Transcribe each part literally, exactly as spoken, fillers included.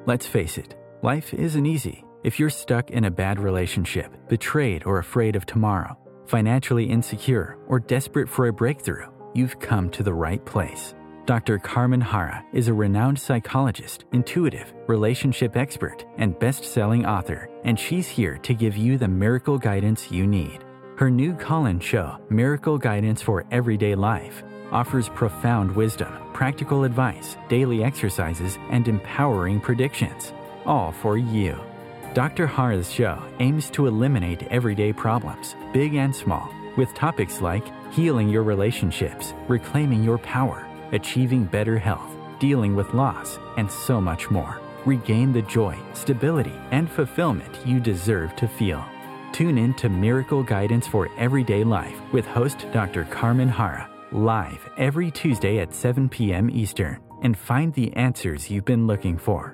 Let's face it, life isn't easy. If you're stuck in a bad relationship, betrayed or afraid of tomorrow, financially insecure, or desperate for a breakthrough, you've come to the right place. Doctor Carmen Hara is a renowned psychologist, intuitive, relationship expert, and best-selling author, and she's here to give you the miracle guidance you need. Her new call-in show, Miracle Guidance for Everyday Life, offers profound wisdom, practical advice, daily exercises, and empowering predictions, all for you. Doctor Hara's show aims to eliminate everyday problems, big and small, with topics like healing your relationships, reclaiming your power, achieving better health, dealing with loss, and so much more. Regain the joy, stability, and fulfillment you deserve to feel. Tune in to Miracle Guidance for Everyday Life with host Doctor Carmen Hara, live every Tuesday at seven p.m. Eastern, and find the answers you've been looking for.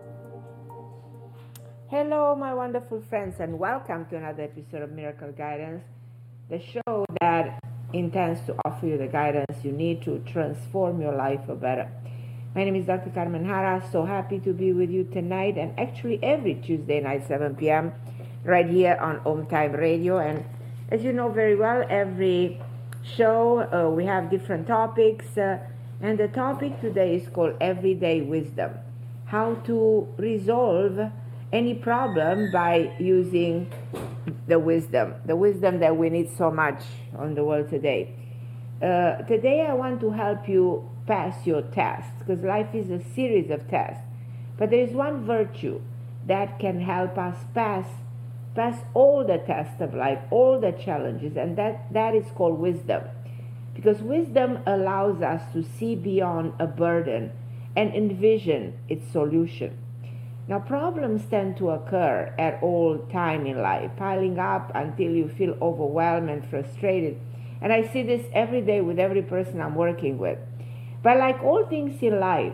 Hello, my wonderful friends, and welcome to another episode of Miracle Guidance, the show that intends to offer you the guidance you need to transform your life for better. My name is Doctor Carmen Hara. So happy to be with you tonight, and actually every Tuesday night, seven p.m., right here on Om Time Radio. And as you know very well, every show uh, we have different topics, uh, and the topic today is called Everyday Wisdom: how to resolve any problem by using the wisdom, the wisdom that we need so much on the world today. Uh, today I want to help you pass your tests, because life is a series of tests. But there is one virtue that can help us pass pass all the tests of life, all the challenges, and that, that is called wisdom. Because wisdom allows us to see beyond a burden and envision its solution. Now, problems tend to occur at all time in life, piling up until you feel overwhelmed and frustrated. And I see this every day with every person I'm working with. But like all things in life,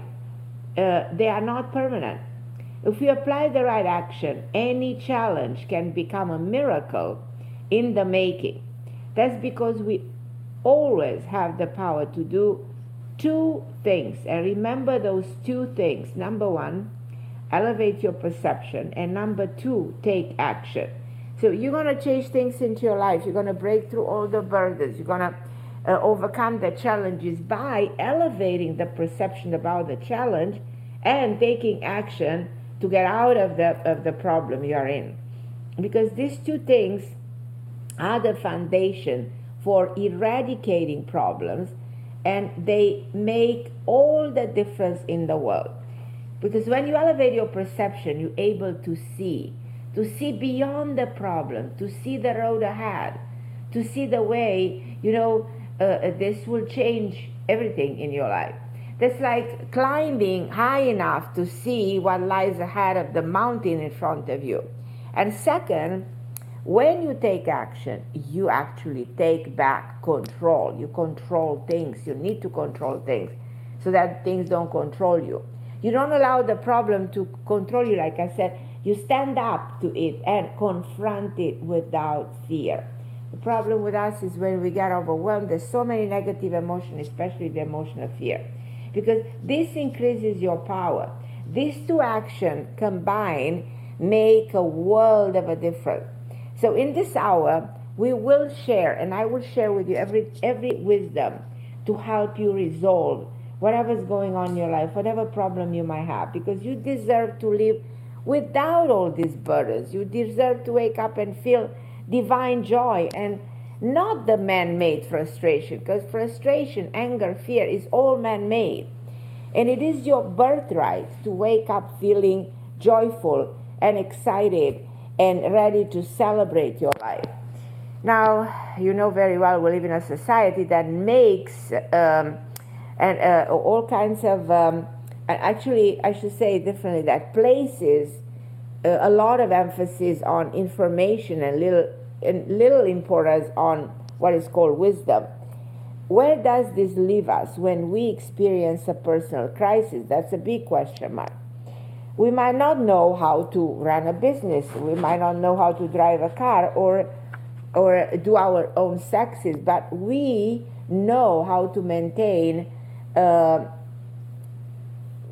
uh, they are not permanent. If we apply the right action, any challenge can become a miracle in the making. That's because we always have the power to do two things. And remember those two things. Number one, elevate your perception, and number two, take action. So you're going to change things into your life. You're going to break through all the burdens. You're going to uh, overcome the challenges by elevating the perception about the challenge and taking action to get out of the of the problem you're in. Because these two things are the foundation for eradicating problems, and they make all the difference in the world. Because when you elevate your perception, you're able to see, to see beyond the problem, to see the road ahead, to see the way, you know, uh, this will change everything in your life. That's like climbing high enough to see what lies ahead of the mountain in front of you. And second, when you take action, you actually take back control. You control things. You need to control things so that things don't control you. You don't allow the problem to control you. Like I said, you stand up to it and confront it without fear. The problem with us is when we get overwhelmed, there's so many negative emotions, especially the emotion of fear. Because this increases your power. These two actions combined make a world of a difference. So in this hour, we will share, and I will share with you every every wisdom to help you resolve whatever's going on in your life, whatever problem you might have, because you deserve to live without all these burdens. You deserve to wake up and feel divine joy and not the man-made frustration, because frustration, anger, fear is all man-made. And it is your birthright to wake up feeling joyful and excited and ready to celebrate your life. Now, you know very well we live in a society that makes um, and uh, all kinds of, um, actually I should say it differently, that places uh, a lot of emphasis on information and little, and little importance on what is called wisdom. Where does this leave us when we experience a personal crisis? That's a big question mark. We might not know how to run a business. We might not know how to drive a car or or do our own sexes, but we know how to maintain uh,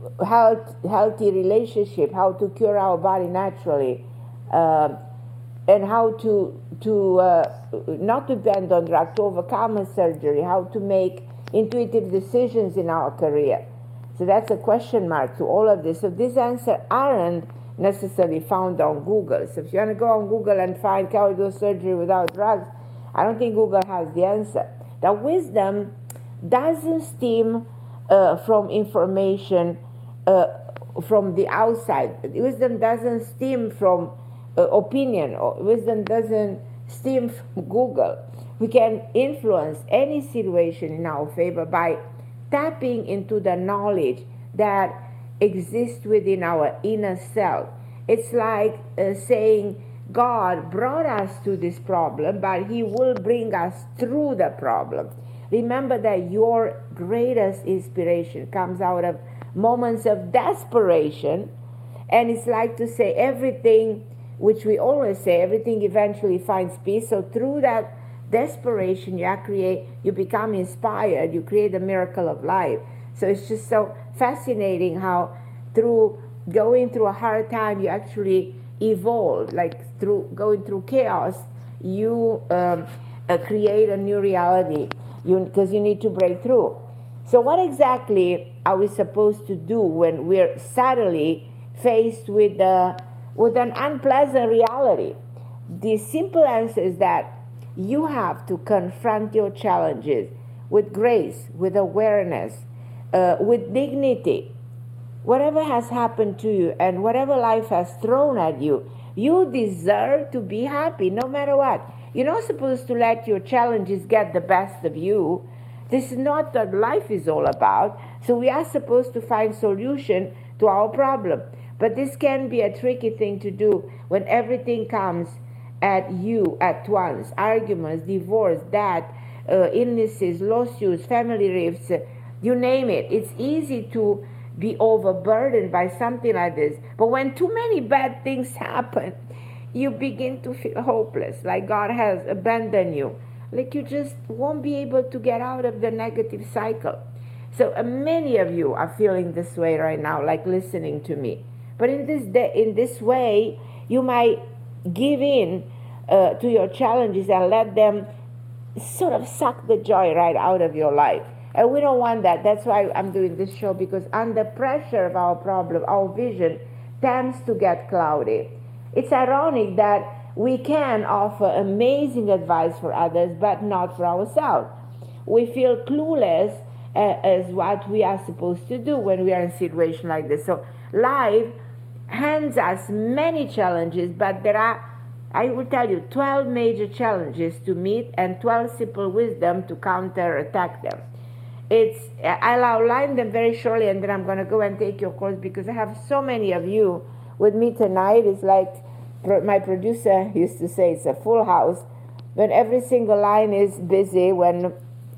health, healthy relationship, how to cure our body naturally, uh, and how to to uh, not depend on drug, to overcome a surgery, how to make intuitive decisions in our career. So that's a question mark to all of this. So these answers aren't necessarily found on Google. So if you want to go on Google and find how to do surgery without drugs, I don't think Google has the answer. The wisdom doesn't stem uh, from information uh, from the outside. Wisdom doesn't stem from uh, opinion, or wisdom doesn't stem from Google. We can influence any situation in our favor by tapping into the knowledge that exists within our inner self. It's like uh, saying, God brought us to this problem, but He will bring us through the problem. Remember that your greatest inspiration comes out of moments of desperation, and it's like to say everything, which we always say, everything eventually finds peace. So through that desperation, you create, you become inspired, you create a miracle of life. So it's just so fascinating how through going through a hard time, you actually evolve. Like through going through chaos, you um, uh, create a new reality, you because you need to break through. So what exactly are we supposed to do when we're suddenly faced with uh, with an unpleasant reality? The simple answer is that you have to confront your challenges with grace, with awareness, uh, with dignity. Whatever has happened to you and whatever life has thrown at you, you deserve to be happy no matter what. You're not supposed to let your challenges get the best of you. This is not what life is all about. So we are supposed to find solution to our problem. But this can be a tricky thing to do when everything comes at you at once. Arguments, divorce, death, uh, illnesses, lawsuits, family rifts, uh, you name it. It's easy to be overburdened by something like this. But when too many bad things happen, you begin to feel hopeless, like God has abandoned you, like you just won't be able to get out of the negative cycle. So uh, many of you are feeling this way right now, like listening to me. But in this day, in this way, you might give in uh, to your challenges and let them sort of suck the joy right out of your life. And we don't want that. That's why I'm doing this show, because under pressure of our problem, our vision tends to get cloudy. It's ironic that we can offer amazing advice for others, but not for ourselves. We feel clueless uh, as what we are supposed to do when we are in a situation like this. So life hands us many challenges, but there are, I will tell you, twelve major challenges to meet and twelve simple wisdom to counterattack them. It's, I'll outline them very shortly, and then I'm going to go and take your course, because I have so many of you with me tonight. It's like my producer used to say, it's a full house. When every single line is busy, when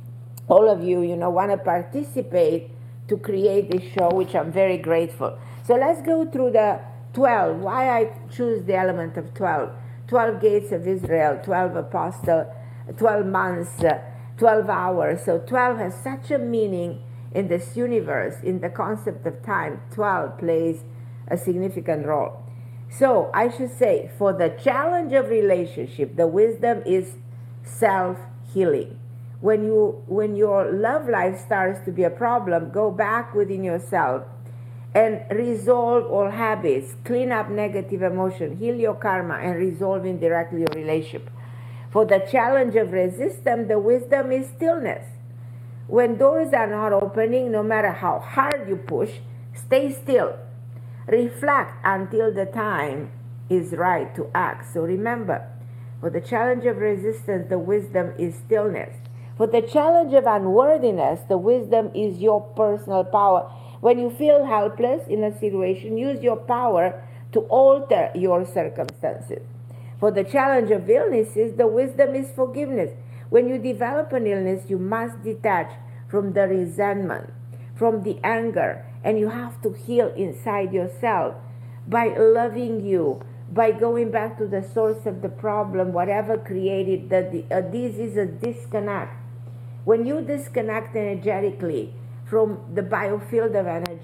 all of you, you know, want to participate to create this show, which I'm very grateful. So let's go through the twelve, why I choose the element of twelve. twelve gates of Israel, twelve apostles, twelve months, uh, twelve hours. So twelve has such a meaning in this universe, in the concept of time. twelve plays a significant role. So I should say, for the challenge of relationship, the wisdom is self-healing. When you, when your love life starts to be a problem, go back within yourself and resolve all habits, clean up negative emotion, heal your karma, and resolve indirectly your relationship. For the challenge of resistance, the wisdom is stillness. When doors are not opening, no matter how hard you push, stay still. Reflect until the time is right to act. So remember, for the challenge of resistance, the wisdom is stillness. For the challenge of unworthiness, the wisdom is your personal power. When you feel helpless in a situation, use your power to alter your circumstances. For the challenge of illnesses, the wisdom is forgiveness. When you develop an illness, you must detach from the resentment, from the anger, and you have to heal inside yourself by loving you, by going back to the source of the problem, whatever created the, the uh, this is a disconnect. When you disconnect energetically from the biofield of energy,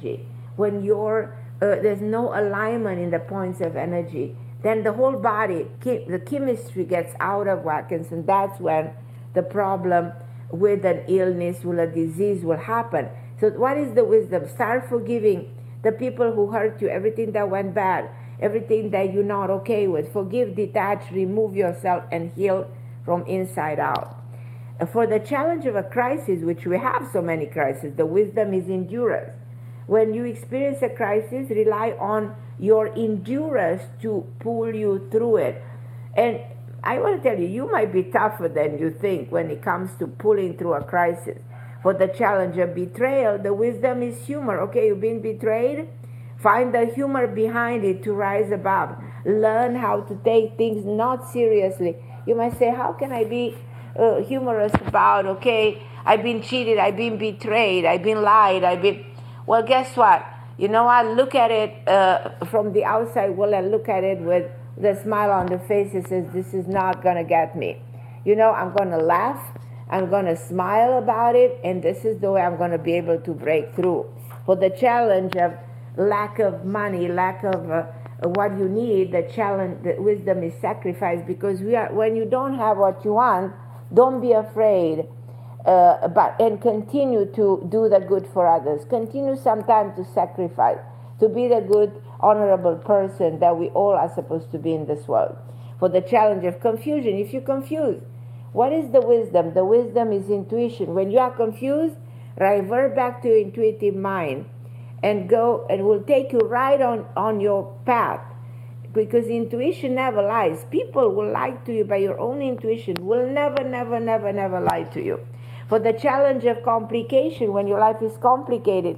when you're, uh, there's no alignment in the points of energy, then the whole body, the chemistry gets out of whack, and so that's when the problem with an illness, with a disease will happen. So what is the wisdom? Start forgiving the people who hurt you, everything that went bad, everything that you're not okay with. Forgive, detach, remove yourself, and heal from inside out. For the challenge of a crisis, which we have so many crises, the wisdom is endurance. When you experience a crisis, rely on your endurance to pull you through it. And I want to tell you, you might be tougher than you think when it comes to pulling through a crisis. For the challenge of betrayal, the wisdom is humor. Okay, you've been betrayed? Find the humor behind it to rise above. Learn how to take things not seriously. You might say, how can I be uh, humorous about, okay, I've been cheated, I've been betrayed, I've been lied, I've been... Well, guess what? You know, I look at it uh, from the outside world, I look at it with the smile on the face that says, this is not going to get me. You know, I'm going to laugh, I'm going to smile about it, and this is the way I'm going to be able to break through. For the challenge of lack of money, lack of uh, what you need, the challenge, the wisdom is sacrifice, because we are, when you don't have what you want, don't be afraid. Uh, but and continue to do the good for others. Continue sometimes to sacrifice, to be the good, honorable person that we all are supposed to be in this world. For the challenge of confusion, if you're confused, what is the wisdom? The wisdom is intuition. When you are confused, revert back to your intuitive mind and go, and will take you right on, on your path. Because intuition never lies. People will lie to you, but your own intuition will never, never, never, never lie to you. For the challenge of complication, when your life is complicated,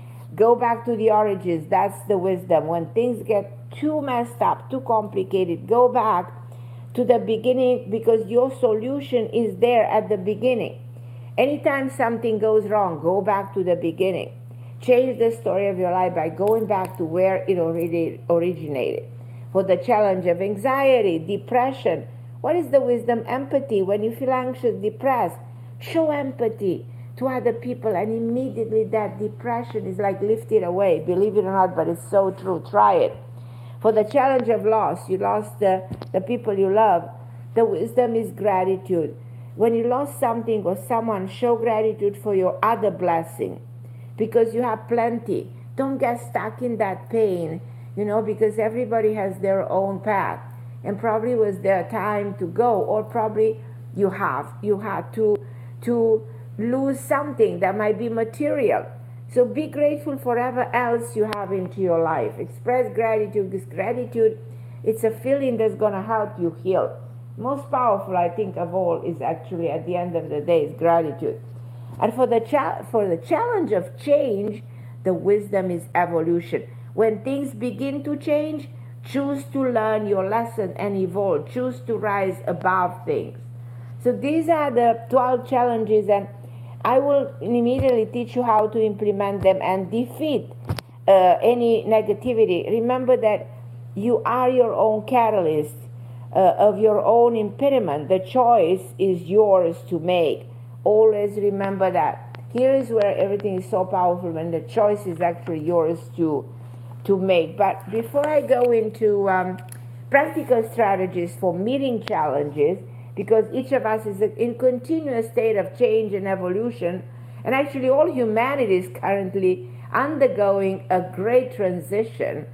go back to the origins. That's the wisdom. When things get too messed up, too complicated, go back to the beginning, because your solution is there at the beginning. Anytime something goes wrong, go back to the beginning. Change the story of your life by going back to where it already originated. For the challenge of anxiety, depression, what is the wisdom? Empathy. When you feel anxious, depressed, show empathy to other people, and immediately that depression is like lifted away. Believe it or not, but it's so true. Try it. For the challenge of loss, you lost the, the people you love. The wisdom is gratitude. When you lost something or someone, show gratitude for your other blessing, because you have plenty. Don't get stuck in that pain, you know, because everybody has their own path, and probably was their time to go, or probably you have you had to to lose something that might be material. So be grateful for whatever else you have into your life. Express gratitude, because gratitude, it's a feeling that's going to help you heal. Most powerful, I think, of all is actually, at the end of the day, is gratitude. And for the cha- for the challenge of change, the wisdom is evolution. When things begin to change, choose to learn your lesson and evolve. Choose to rise above things. So these are the twelve challenges, and I will immediately teach you how to implement them and defeat uh, any negativity. Remember that you are your own catalyst uh, of your own impediment. The choice is yours to make. Always remember that. Here is where everything is so powerful, when the choice is actually yours to, to make. But before I go into um, practical strategies for meeting challenges, because each of us is in continuous state of change and evolution, and actually all humanity is currently undergoing a great transition.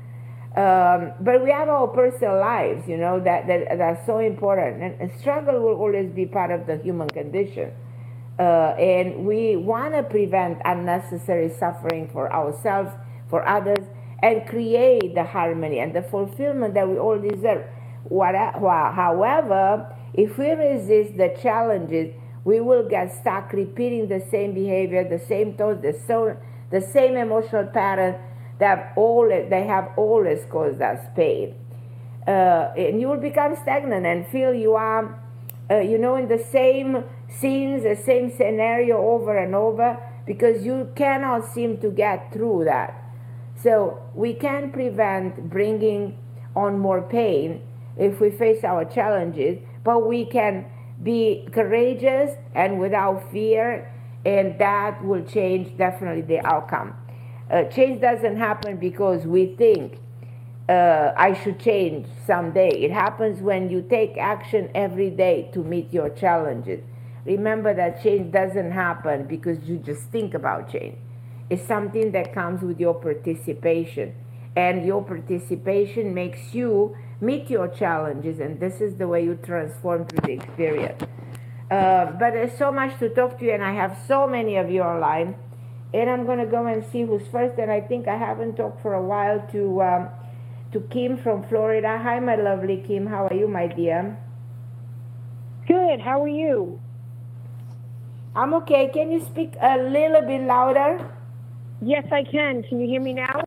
Um, but we have our personal lives, you know, that, that, that are so important. And, and struggle will always be part of the human condition. Uh, and we want to prevent unnecessary suffering for ourselves, for others, and create the harmony and the fulfillment that we all deserve. What, however, if we resist the challenges, we will get stuck repeating the same behavior, the same thoughts, the, so, the same emotional pattern that always, they have always caused us pain. Uh, and you will become stagnant and feel you are, uh, you know, in the same scenes, the same scenario over and over, because you cannot seem to get through that. So we can prevent bringing on more pain if we face our challenges, but we can be courageous and without fear, and that will change definitely the outcome. Uh, change doesn't happen because we think uh, I should change someday. It happens when you take action every day to meet your challenges. Remember that change doesn't happen because you just think about change. It's something that comes with your participation. And your participation makes you meet your challenges, and this is the way you transform through the experience. Uh, but there's so much to talk to you, and I have so many of you online. And I'm going to go and see who's first. And I think I haven't talked for a while to um, to Kim from Florida. Hi, my lovely Kim. How are you, my dear? Good. How are you? I'm okay. Can you speak a little bit louder? Yes, I can. Can you hear me now?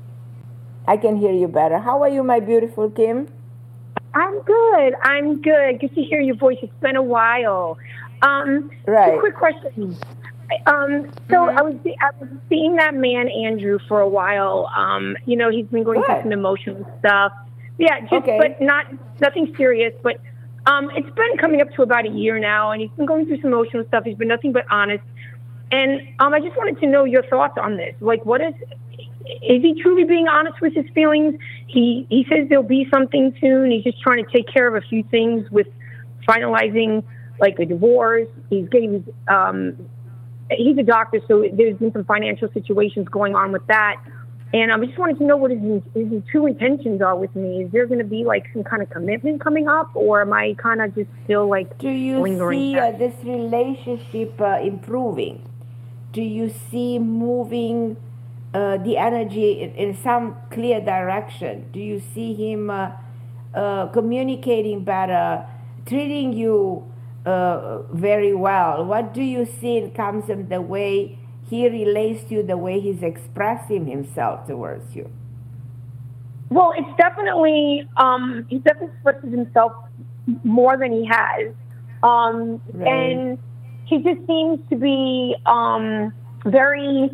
I can hear you better. How are you, my beautiful Kim? I'm good. I'm good. Good to hear your voice. It's been a while. Um, right. Two quick questions. Um, so mm-hmm. I was I was seeing that man Andrew for a while. Um, you know, he's been going Good. through some emotional stuff. Yeah, just okay. but not nothing serious. But um, it's been coming up to about a year now, and he's been going through some emotional stuff. He's been nothing but honest. And um, I just wanted to know your thoughts on this. Like, what is is he truly being honest with his feelings? He he says there'll be something soon. He's just trying to take care of a few things with finalizing, like a divorce. He's getting um. He's a doctor, so there's been some financial situations going on with that. And um, I just wanted to know what his, his true intentions are with me. Is there going to be like some kind of commitment coming up, or am I kind of just still like Do you lingering see uh, this relationship uh, improving? Do you see moving uh, the energy in, in some clear direction? Do you see him uh, uh, communicating better, treating you Uh, very well? What do you see in terms of the way he relates to you, the way he's expressing himself towards you? Well, it's definitely, um, he definitely expresses himself more than he has. Um, right. And he just seems to be um, very,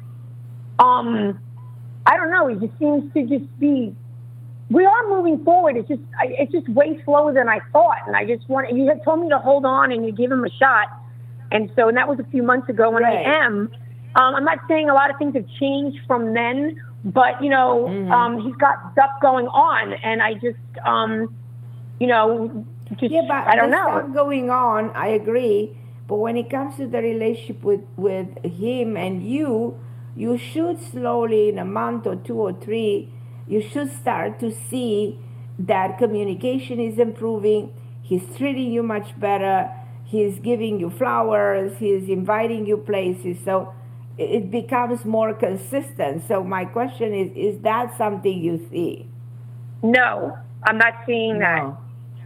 um, I don't know, he just seems to just be, we are moving forward. It's just, it's just way slower than I thought. And I just want, you had told me to hold on and you give him a shot. And so, and that was a few months ago, and right. I am. Um, I'm not saying a lot of things have changed from then, but, you know, mm-hmm. um, he's got stuff going on. And I just, um, you know, just, yeah, but I don't the know. Stuff going on, I agree. But when it comes to the relationship with, with him and you, you should slowly, in a month or two or three, you should start to see that communication is improving. He's treating you much better. He's giving you flowers. He's inviting you places. So it becomes more consistent. So my question is, is that something you see? No, I'm not seeing that. No.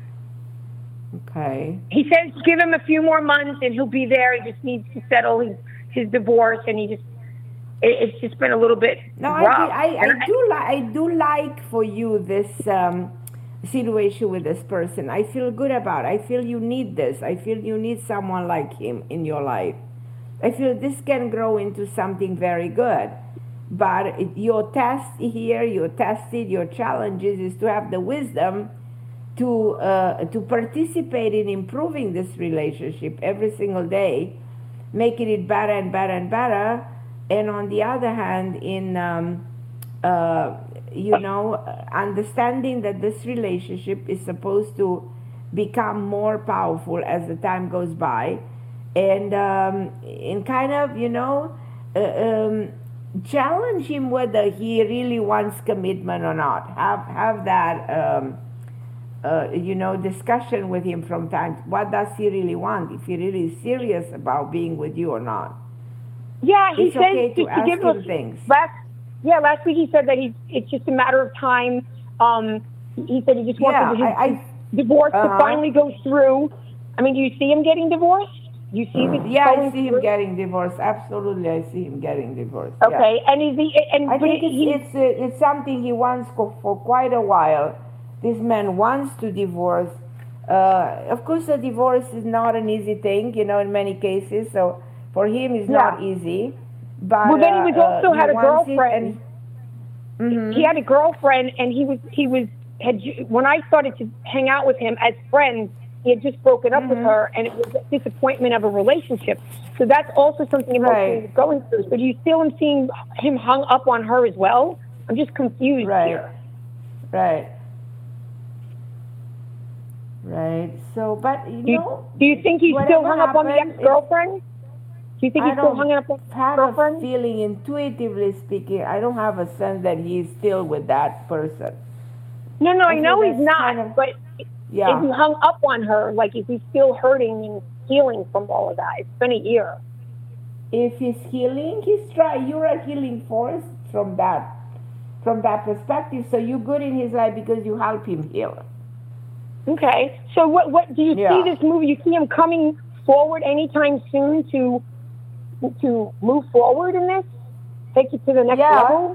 Okay. He says give him a few more months and he'll be there. He just needs to settle his, his divorce, and he just, it's just been a little bit no, rough. I, I, I do like I do like for you this um, situation with this person. I feel good about it. I feel you need this. I feel you need someone like him in your life. I feel this can grow into something very good. But it, your test here, your tested, your challenges is to have the wisdom to uh, to participate in improving this relationship every single day, making it better and better and better. And on the other hand, in, um, uh, you know, understanding that this relationship is supposed to become more powerful as the time goes by. And um, in kind of, you know, uh, um, challenge him whether he really wants commitment or not. Have, have that, um, uh, you know, discussion with him from time. What does he really want? If he really is serious about being with you or not. Yeah, he it's said okay to to ask give him us, things. Last, yeah, last week he said that he, it's just a matter of time. Um, he said he just wanted yeah, his, I, I, his divorce uh-huh. to finally go through. I mean, do you see him getting divorced? Do you see this? Yeah, I see through? him getting divorced. Absolutely, I see him getting divorced. Okay, yeah. and is he? And I think it's he, it's uh, it's something he wants for, for quite a while. This man wants to divorce. Uh, of course, a divorce is not an easy thing, you know, in many cases. So for him, it's yeah. not easy. But well, then he was also uh, had he a girlfriend. And, mm-hmm. He had a girlfriend, and he was he was had when I started to hang out with him as friends, he had just broken up mm-hmm. with her, and it was a disappointment of a relationship. So that's also something emotionally Right. going through. So do you still am seeing him hung up on her as well? I'm just confused Right. here. Right. Right. So, but you Do you, know, do you think he's still hung up on the happened, ex-girlfriend? Do you think I he's still don't hung up on the have a ex-girlfriend? feeling, intuitively speaking, I don't have a sense that he's still with that person. No, no, I, I feel know he's that's not, kind of- but Yeah. is he hung up on her? Like, is he still hurting and healing from all of that? It's been a year. If he's healing, he's trying. You're a healing force from that, from that perspective. So you're good in his life because you help him heal. Okay. So what, what do you Yeah. see this movie? You see him coming forward anytime soon to to move forward in this? Take it to the next Yeah. level?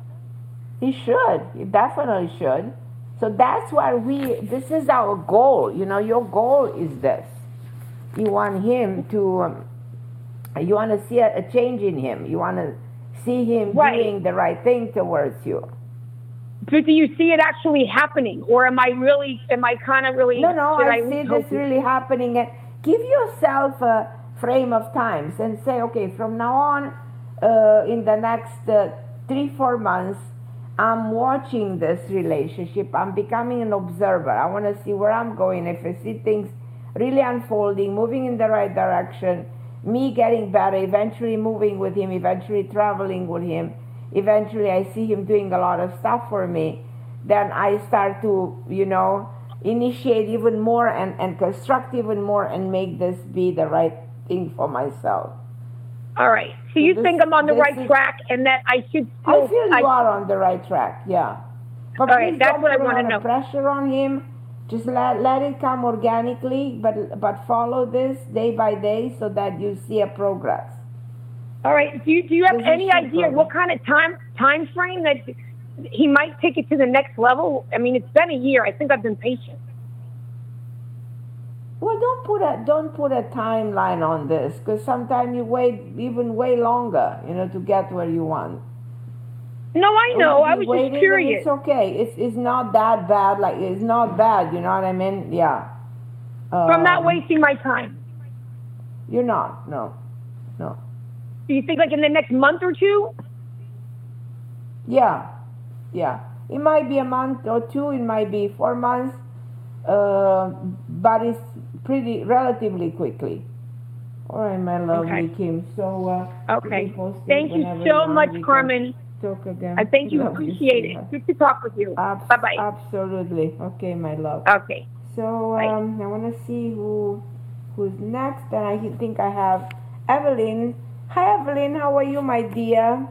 He should. He definitely should. So that's why we, this is our goal. You know, your goal is this. You want him to, um, you want to see a, a change in him. You want to see him Right. doing the right thing towards you. But do you see it actually happening? Or am I really, am I kind of really... No, no, should I see hope- this really happening. And give yourself a frame of times and say, okay, from now on, uh, in the next uh, three, four months, I'm watching this relationship. I'm becoming an observer. I want to see where I'm going. If I see things really unfolding, moving in the right direction, me getting better, eventually moving with him, eventually traveling with him, eventually I see him doing a lot of stuff for me, then I start to, you know, initiate even more and, and construct even more and make this be the right thing for myself. All right. So you this- think I'm on the this right is- track and that I should I still... feel you are on the right track, yeah. But All right, please that's don't what I put a wanna lot know. of pressure on him. Just let, let it come organically, but but follow this day by day so that you see a progress. All right. Do you, do you have any Position idea program. what kind of time time frame that he might take it to the next level? I mean, it's been a year. I think I've been patient. Well, don't put a don't put a timeline on this, because sometimes you wait even way longer, you know, to get where you want. No, I know. I Be was waiting, just and curious. It's okay. It's it's not that bad. Like it's not bad. You know what I mean? Yeah. So I'm not Um, wasting my time. You're not. No. No. Do you think like in the next month or two? Yeah, yeah. It might be a month or two. It might be four months, uh, but it's pretty relatively quickly. All right, my lovely Okay. Kim. So uh, Okay. you can post it Thank you whenever so want. much, We can Carmen. Talk again. I thank you. Love Appreciate sweetheart. it. Good to talk with you. Abs- Bye bye. Absolutely. Okay, my love. Okay. So Bye. um, I want to see who who's next, and I think I have Evelyn. Hi, Evelyn. How are you, my dear?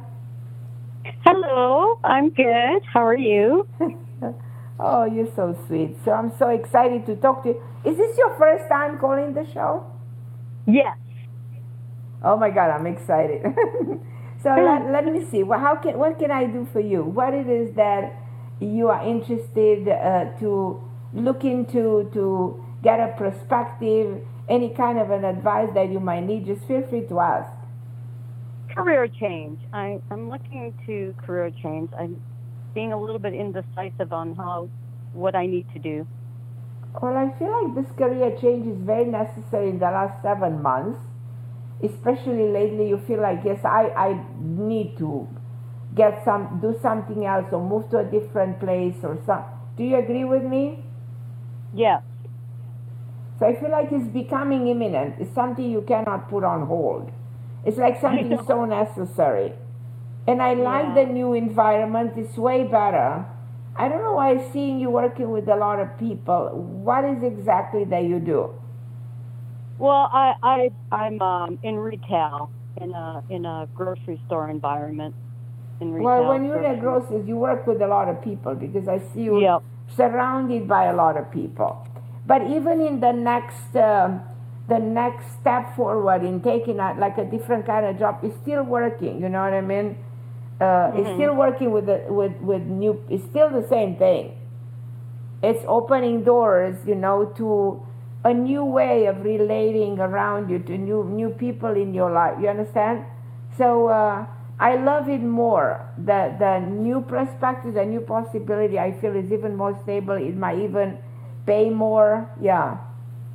Hello, I'm good. How are you? Oh, you're so sweet. So I'm so excited to talk to you. Is this your first time calling the show? Yes. Oh my God, I'm excited. So let, let me see. Well, how can what can I do for you? What it is that you are interested uh, to look into, to get a perspective, any kind of an advice that you might need? Just feel free to ask. Career change. I, I'm looking to career change. I'm being a little bit indecisive on how what I need to do. Well, I feel like this career change is very necessary in the last seven months. Especially lately, you feel like, yes, I, I need to get some, do something else or move to a different place or some. Do you agree with me? Yes. So I feel like it's becoming imminent. It's something you cannot put on hold. It's like something so necessary. And I like Yeah. the new environment. It's way better. I don't know why I'm seeing you working with a lot of people. What is exactly that you do? Well, I, I I'm um, in retail in a in a grocery store environment. In retail. Well, when you're in a grocery. grocery, you work with a lot of people because I see you Yep. surrounded by a lot of people. But even in the next, um, the next step forward in taking a, like a different kind of job, it's still working. You know what I mean? Uh, Mm-hmm. It's still working with the, with with new. It's still the same thing. It's opening doors, you know, to a new way of relating around you, to new new people in your life. You understand? So uh, I love it more. The the new perspective, the new possibility, I feel is even more stable. It might even pay more. Yeah.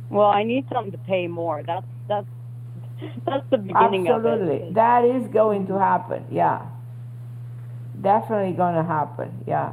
Well, I need something to pay more. That's that's that's the beginning Absolutely. of it. That is going to happen. Yeah. Definitely going to happen. Yeah.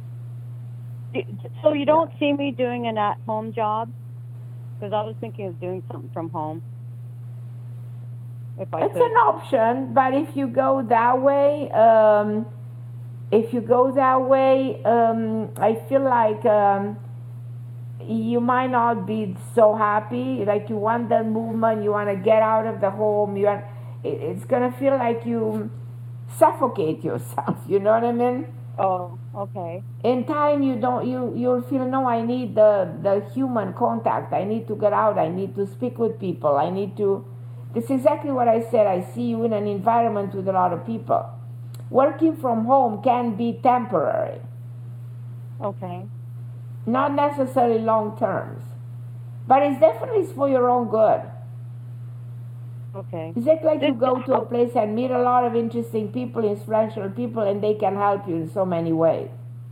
So you don't see me doing an at-home job? Because I was thinking of doing something from home. If I It's could. an option, but if you go that way, um, if you go that way, um, I feel like um, you might not be so happy. Like you want the movement, you want to get out of the home. You want, it, it's gonna feel like you suffocate yourself. You know what I mean? Oh, okay. In time, you don't. You you'll feel no. I need the the human contact. I need to get out. I need to speak with people. I need to. This is exactly what I said. I see you in an environment with a lot of people. Working from home can be temporary. Okay. Not necessarily long terms, but it's definitely for your own good. Okay. It's like, like you go to a place and meet a lot of interesting people, influential people, and they can help you in so many ways.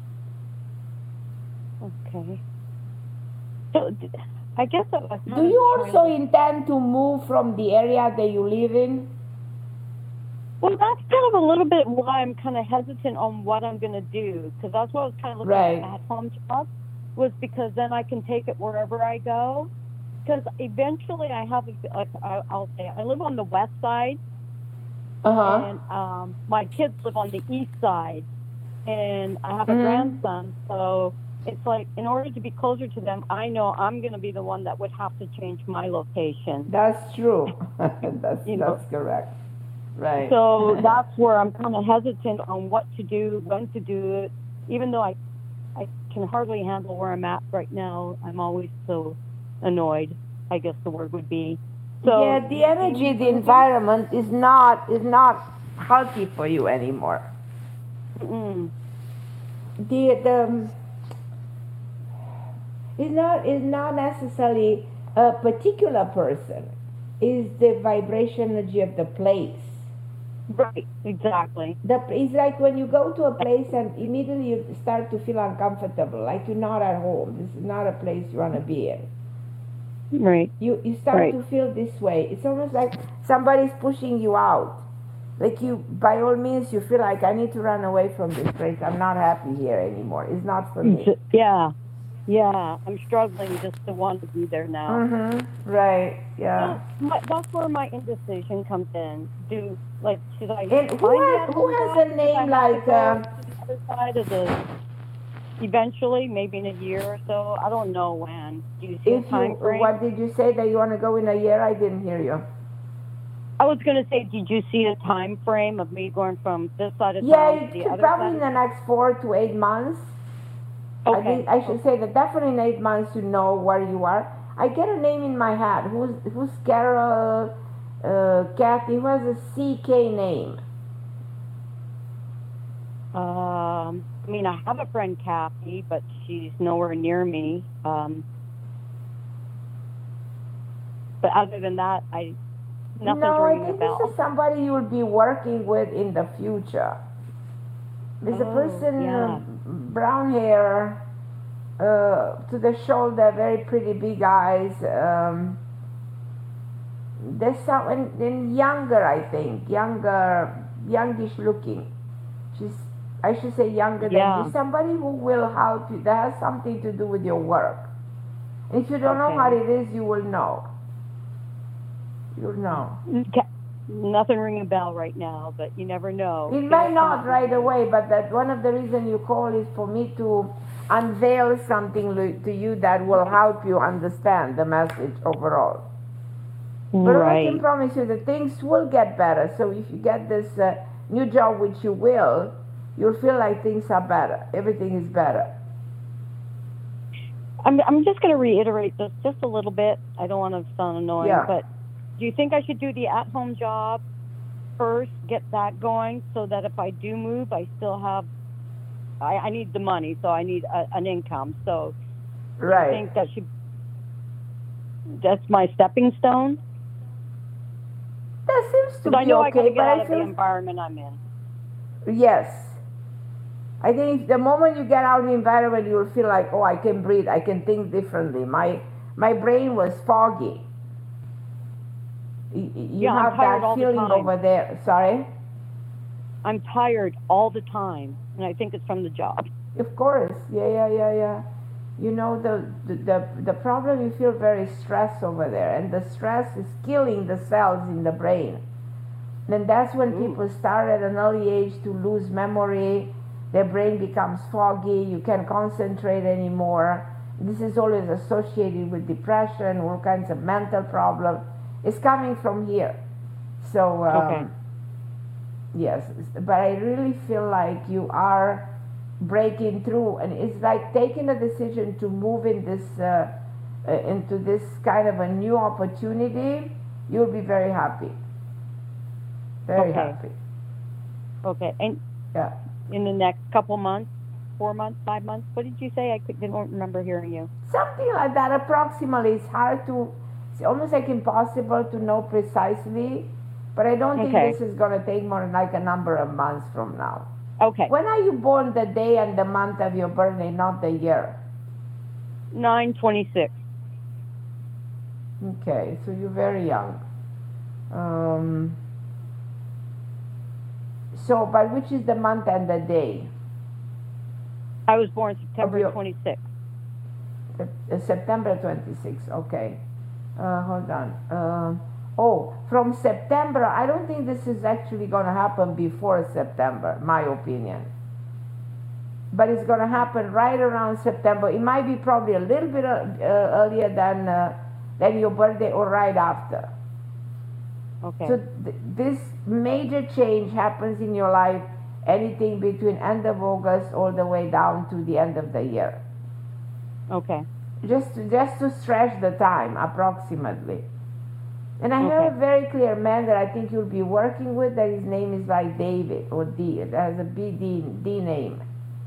Okay. So, I guess I was Do you also intend to move from the area that you live in? Well, that's kind of a little bit why I'm kind of hesitant on what I'm going to do, because that's what I was kind of looking Right. at home job, was because then I can take it wherever I go. Because eventually I have, a, like, I- I'll say, I live on the west side, Uh-huh. and um, my kids live on the east side, and I have a Mhm. grandson, so it's like, in order to be closer to them, I know I'm going to be the one that would have to change my location. That's true. that's You know. that's correct. Right. So that's where I'm kind of hesitant on what to do, when to do it. Even though I, I can hardly handle where I'm at right now, I'm always so annoyed, I guess the word would be. So yeah, the energy, the environment is not is not healthy for you anymore. Mm-mm. The the is not is not necessarily a particular person. Is the vibration energy of the place. Right, exactly. The, it's like when you go to a place and immediately you start to feel uncomfortable, like you're not at home. This is not a place you want to be in. Right. You you start Right. to feel this way. It's almost like somebody's pushing you out. Like you, by all means, you feel like I need to run away from this place. I'm not happy here anymore. It's not for me. Yeah, yeah. I'm struggling just to want to be there now. Mm-hmm. Right. Yeah. So my, that's where my indecision comes in. Do like should I? And who find has the who other has side? a name Should I have like? to go Uh, to the other side of the. Eventually, maybe in a year or so. I don't know when. Do you see a if time you, frame? what did you say that you want to go in a year? I didn't hear you. I was going to say, did you see a time frame of me going from this side of Yeah, town to it the could other probably in side? the next four to eight months. I Okay. think I should say that definitely in eight months you know where you are. I get a name in my head. Who's who's Carol? Uh, Kathy. Who has a C K name? Um, I mean, I have a friend, Kathy, but she's nowhere near me. Um, but other than that, I nothing's no, I ringing a think this bell. is somebody you will be working with in the future. There's a Oh, person, yeah. uh, brown hair, uh, to the shoulder, very pretty, big eyes. Um, there's someone and younger, I think, younger, youngish looking. She's, I should say, younger Yeah. than you. Somebody who will help you. That has something to do with your work. And if you don't know Okay. what it is, you will know. You'll know. Okay. Nothing ringing a bell right now, but you never know. It Things may come not up. right away, but that one of the reasons you call is for me to unveil something li- to you that will help you understand the message overall. But I can Right. promise you that things will get better. So if you get this uh, new job, which you will, you'll feel like things are better. Everything is better. I'm I'm just going to reiterate this just a little bit. I don't want to sound annoying, Yeah. but do you think I should do the at-home job first, get that going, so that if I do move, I still have, I, I need the money, so I need a, an income. So I Right. think that should, that's my stepping stone. That seems to Because I be know I got to okay, get but out I of the feel environment I'm in. yes. I think if the moment you get out in the environment, you will feel like, oh, I can breathe, I can think differently. My my brain was foggy. You Yeah, I'm have tired that all the feeling time. over there. Sorry? I'm tired all the time, and I think it's from the job. Of course. Yeah, yeah, yeah, yeah. You know, the, the, the, the problem, you feel very stressed over there, and the stress is killing the cells in the brain. Then that's when Ooh. people start at an early age to lose memory. Their brain becomes foggy. You can't concentrate anymore. This is always associated with depression, all kinds of mental problems. It's coming from here. So, um, Okay. yes, but I really feel like you are breaking through, and it's like taking a decision to move in this uh, uh, into this kind of a new opportunity. You'll be very happy. Very Okay. happy. Okay. And Yeah. in the next couple months, four months, five months, what did you say? I could, didn't remember hearing you. Something like that, approximately. It's hard to, it's almost like impossible to know precisely, but I don't think Okay. this is going to take more than like a number of months from now. Okay. When are you born, the day and the month of your birthday, not the year? nine twenty-six. Okay, so you're very young. Um, so, but which is the month and the day? I was born September your- twenty-sixth. Uh, September twenty-sixth, okay. Uh, hold on. Um, oh, from September, I don't think this is actually going to happen before September, my opinion. But it's going to happen right around September. It might be probably a little bit uh, earlier than, uh, than your birthday or right after. Okay. So th- this major change happens in your life anything between end of August all the way down to the end of the year. Okay. Just to, just to stretch the time approximately. And I have Okay. a very clear man that I think you'll be working with, that his name is like David or D. It has a B D, D name.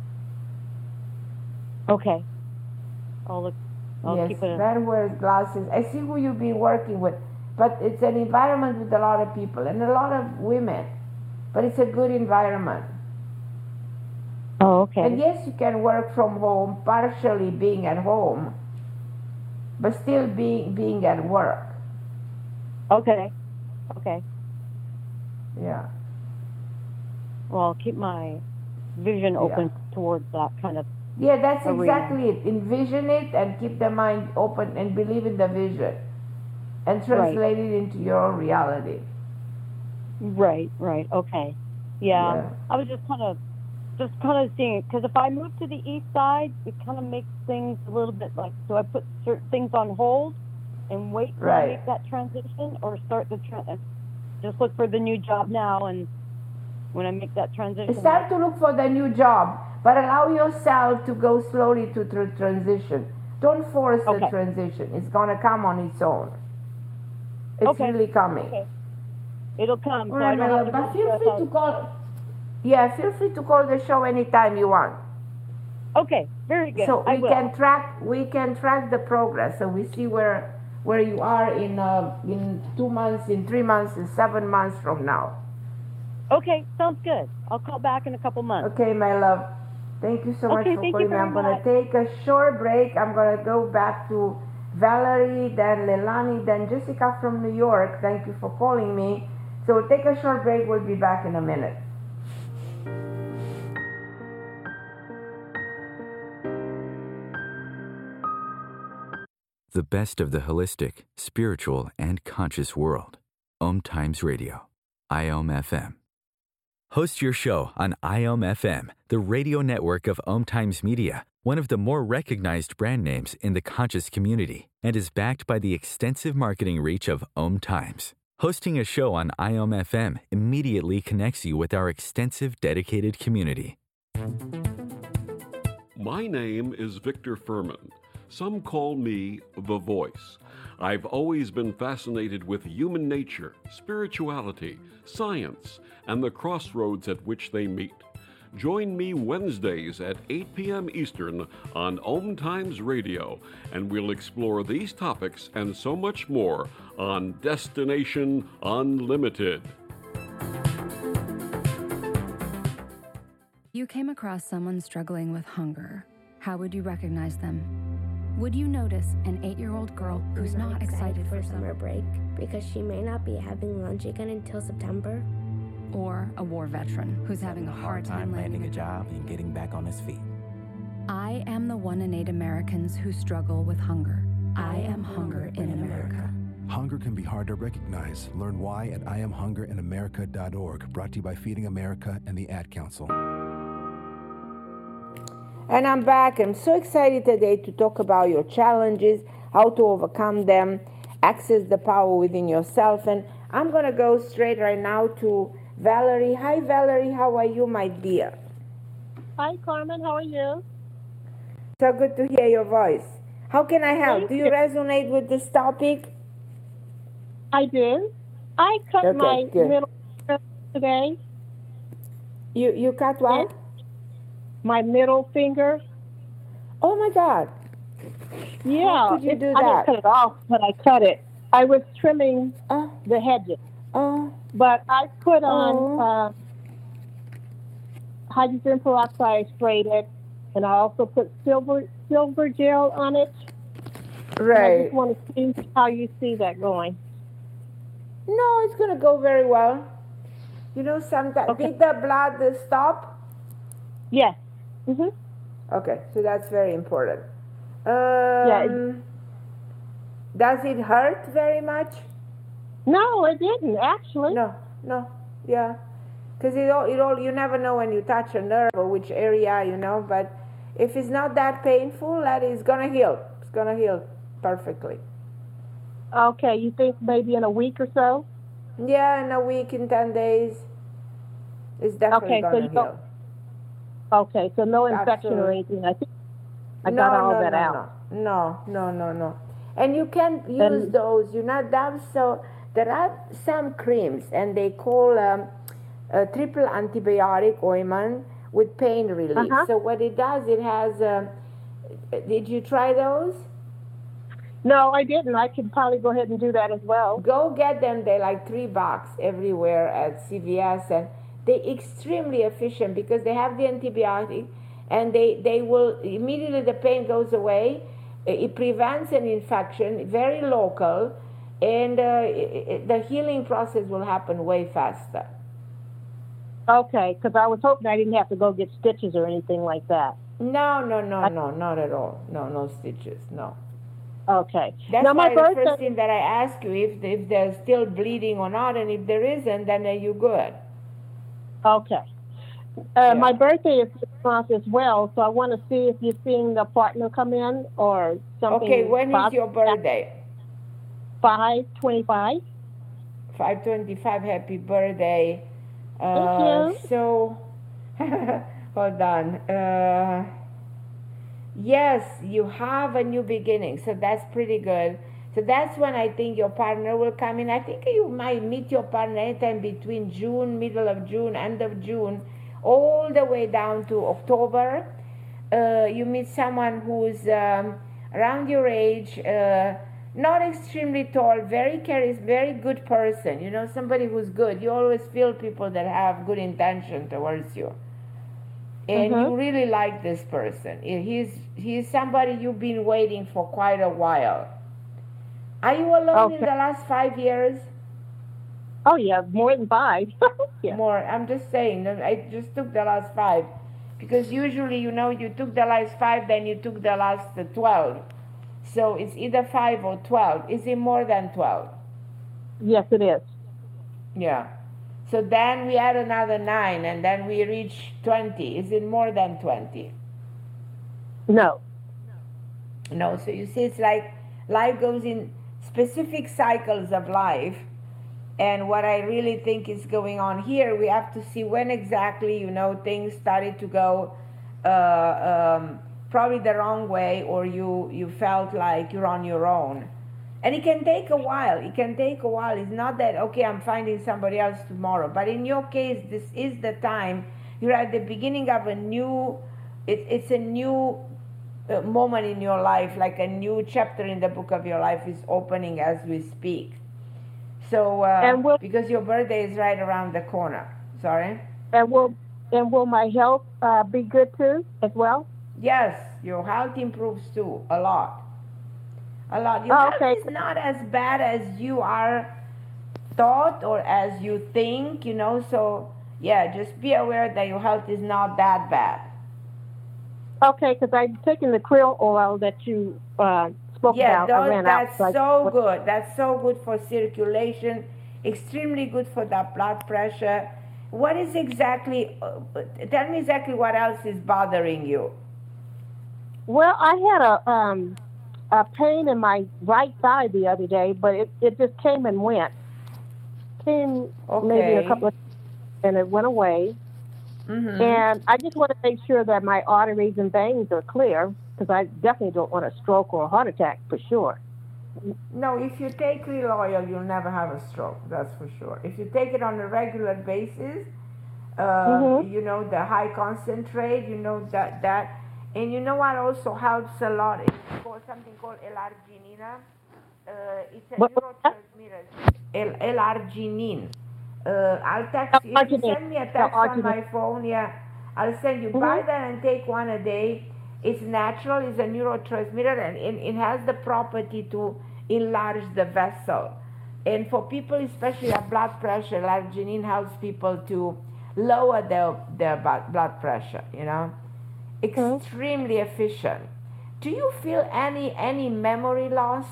Okay. I'll look. I'll yes, keep it. man wears glasses. I see who you've been working with, but it's an environment with a lot of people and a lot of women. But it's a good environment. Oh, okay. And yes, you can work from home, partially being at home, but still being being at work. Okay. Okay. Yeah. Well, I'll keep my vision open towards that kind of. Yeah, that's arena. exactly it. Envision it and keep the mind open and believe in the vision and translate it into your own reality. Right. Right. Okay. Yeah. Yeah. I was just kind of, just kind of seeing it because if I move to the east side, it kind of makes things a little bit like. So I put certain things on hold and wait till I Right. make that transition, or start the tra- just look for the new job now, and when I make that transition. It's time to look for the new job, but allow yourself to go slowly to tr- transition. Don't force the Okay. transition. It's going to come on its own. It's Okay. really coming. Okay. It'll come. All so right, I my don't love, have to but feel stress free out. to call. Yeah, feel free to call the show anytime you want. Okay, very good. So I we will. can track we can track the progress. So we see where where you are in uh, in two months, in three months, in seven months from now. Okay, sounds good. I'll call back in a couple months. Okay, my love. Thank you so much Okay, for thank you calling me. very I'm gonna much. take a short break. I'm gonna go back to Valerie, then Leilani, then Jessica from New York. Thank you for calling me. So we'll take a short break. We'll be back in a minute. The best of the holistic, spiritual, and conscious world. Om Times Radio. I O M F M. Host your show on I O M F M, the radio network of Om Times Media, one of the more recognized brand names in the conscious community, and is backed by the extensive marketing reach of Om Times. Hosting a show on I O M F M immediately connects you with our extensive dedicated community. My name is Victor Furman. Some call me The Voice. I've always been fascinated with human nature, spirituality, science, and the crossroads at which they meet. Join me Wednesdays at eight p.m. Eastern on Om Times Radio, and we'll explore these topics and so much more on Destination Unlimited. You came across someone struggling with hunger. How would you recognize them? Would you notice an eight-year-old girl who's not excited for summer break because she may not be having lunch again until September? Or a war veteran who's having a hard time landing a job and getting back on his feet? I am the one in eight Americans who struggle with hunger. I am hunger in America. Hunger can be hard to recognize. Learn why at I am hunger in america dot org. Brought to you by Feeding America and the Ad Council. And I'm back. I'm so excited today to talk about your challenges, how to overcome them, access the power within yourself. And I'm going to go straight right now to Valerie. Hi, Valerie. How are you, my dear? Hi, Carmen. How are you? So good to hear your voice. How can I help? Thank Do you, you resonate with this topic? I do. I cut Okay, my good. middle finger today. You you cut what? My middle finger. Oh, my God. Yeah. How could you it- do I that? didn't cut it off, but I cut it. I was trimming Oh, the hedges, oh, but I put Oh. on uh, hydrogen peroxide, sprayed it, and I also put silver silver gel on it. And I right. just want to see how you see that going. No, it's going to go very well. You know, sometimes, Okay. did the blood uh, stop? Yes. hmm Okay, so that's very important. Um, it- does it hurt very much? No, it didn't actually. No, no, yeah. Because it all, it all, you never know when you touch a nerve or which area, you know, but if it's not that painful, that is going to heal. It's going to heal perfectly. Okay, you think maybe in a week or so? Yeah, in a week, in ten days, it's definitely Okay, so going you to don't- heal. Okay, so no infection or Absolutely. anything. I think I no, got all no, that no, out. No, no, no, no. And you can use And- those. You know, that's so. There are some creams, and they call um, a triple antibiotic ointment with pain relief. Uh-huh. So what it does, it has. Um, did you try those? No, I didn't. I could probably go ahead and do that as well. Go get them. They're like three bucks everywhere at C V S, and they're extremely efficient because they have the antibiotic, and they, they will immediately the pain goes away. It prevents an infection, very local, and uh, it, it, the healing process will happen way faster. Okay, because I was hoping I didn't have to go get stitches or anything like that. No, no, no, no, not at all. No, no stitches, no. Okay. That's now my why the birthday. first thing that I ask you if if there's still bleeding or not, and if there isn't, then are you good? Okay. Uh, My birthday is this month as well, so I want to see if you're seeing the partner come in or something. Okay, when is pos- your birthday? five twenty-five. five twenty-five, happy birthday. Uh, Thank you. So, hold on. Uh, yes, you have a new beginning, so that's pretty good. So that's when I think your partner will come in. I think you might meet your partner anytime between June, middle of June, end of June, all the way down to October. Uh, you meet someone who's um, around your age, uh, not extremely tall, very charismatic, very good person. You know, somebody who's good. You always feel people that have good intention towards you, and Mhm. you really like this person. He's he's somebody you've been waiting for quite a while. Are you alone in Okay. the last five years? Oh yeah, more than five. yeah. More. I'm just saying. I just took the last five, because usually, you know, you took the last five, then you took the last uh, twelve. So it's either five or twelve. Is it more than twelve? Yes, it is. Yeah. So then we add another nine, and then we reach twenty. Is it more than twenty? No. No. So you see, it's like life goes in specific cycles of life. And what I really think is going on here, we have to see when exactly, you know, things started to go uh, um, probably the wrong way, or you, you felt like you're on your own. And it can take a while. It can take a while. It's not that, okay, I'm finding somebody else tomorrow. But in your case, this is the time. You're at the beginning of a new, it, it's a new uh, moment in your life, like a new chapter in the book of your life is opening as we speak. So, uh, And will- because your birthday is right around the corner. Sorry? And will and will my health uh, be good too as well? Yes, your health improves too, a lot. A lot. Your Oh, health okay. is not as bad as you are thought or as you think, you know. So yeah, just be aware that your health is not that bad. Okay, because I'm taking the krill oil that you uh, spoke Yeah, about. I those, ran out. that's so I- so good. That's so good for circulation. Extremely good for the blood pressure. What is exactly? Uh, tell me exactly what else is bothering you. Well, I had a um, a pain in my right thigh the other day, but it, it just came and went. Came maybe a Okay. couple of and it went away. Mm-hmm. And I just want to make sure that my arteries and veins are clear because I definitely don't want a stroke or a heart attack for sure. No, if you take krill oil, you'll never have a stroke. That's for sure. If you take it on a regular basis, uh, Mhm. you know, the high concentrate, you know that that, and you know what also helps a lot is called something called L-arginine. Uh, it's a What- what's that? neurotransmitter. L- L-arginine. Uh, I'll text you. If you Arginine. send me a Yeah, text on arginine. my phone, yeah, I'll send you. Mhm. Buy that and take one a day. It's natural. It's a neurotransmitter, and it, it has the property to enlarge the vessel. And for people, especially with blood pressure, arginine helps people to lower their their bu- blood pressure. You know, extremely efficient. Do you feel any any memory loss?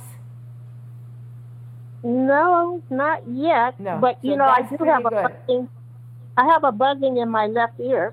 No, not yet. No. But you So know, I that's do pretty have a good. buzzing. I have a buzzing in my left ear.